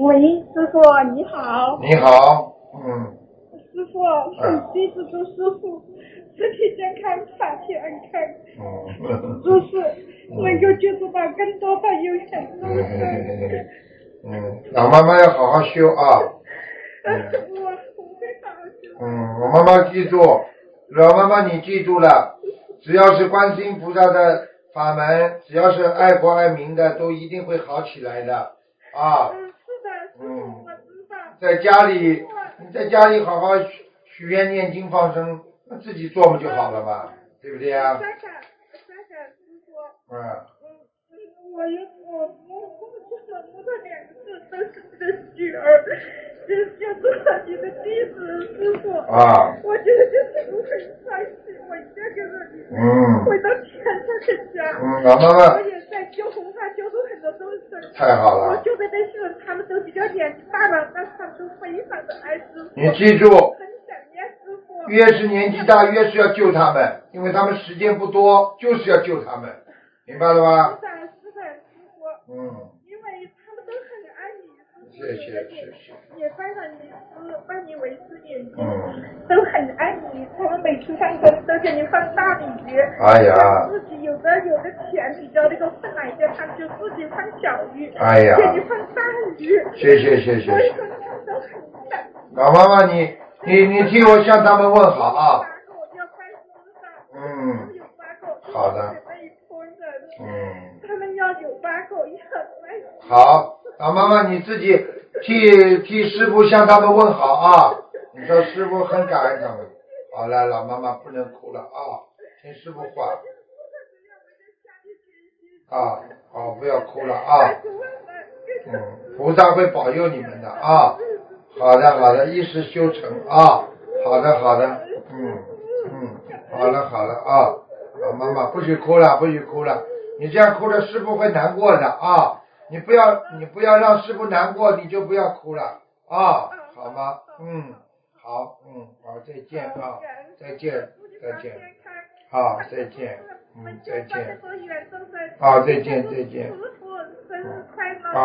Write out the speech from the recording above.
喂，师傅你好。 你好， 师傅，弟子祝师傅身体健康，法体安康。祝师能够接触到更多的有缘众生。 老妈妈要好好修啊。 我会好好修。 我妈妈记住，老妈妈你记住了，只要是观世音菩萨的法门，只要是爱国爱民的，都一定会好起来的啊。 是的，师傅，我知道。 在家里，你在家里好好许愿念经放生，自己做不就好了嘛，对不对啊？ 谢谢师傅。我的两个字都是你的女儿，就是你的弟子师傅。我觉得这师傅很伤心，我一定要跟着你回到天上的家。 老妈妈。 我也在救红花，救助很多众生。 太好了。 我救的那些人，他们都比较年纪大了，但是他们都非常的爱师傅。 你记住。 很想念师傅。 越是年纪大，越是要救他们，因为他们时间不多，就是要救他们，明白了吗？ 是的，师傅。因为他们都很爱你， 谢谢。 也拜了你拜你为师眼睛，都很爱你，他们每次放生都给你放大鲤鱼。 哎呀。 自己有的钱比较那个困难一点，他们就自己放小鱼。 哎呀。 给你放大鱼。 谢谢。 所以说他们都很感。 老妈妈，你替我向他们问好啊。好的。 他们要有8口，要来。 好，老妈妈你自己替师父向他们问好啊。你说师父很感恩他们。好了，老妈妈不能哭了啊，听师父话。好，不要哭了啊。菩萨会保佑你们的啊。好的，一时修成啊。好的。好了啊。老妈妈不许哭了，你这样哭了师父会难过的啊。你不要让师父难过，你就不要哭了啊，好吗？好，再见啊，再见。好，再见。再见。好，再见。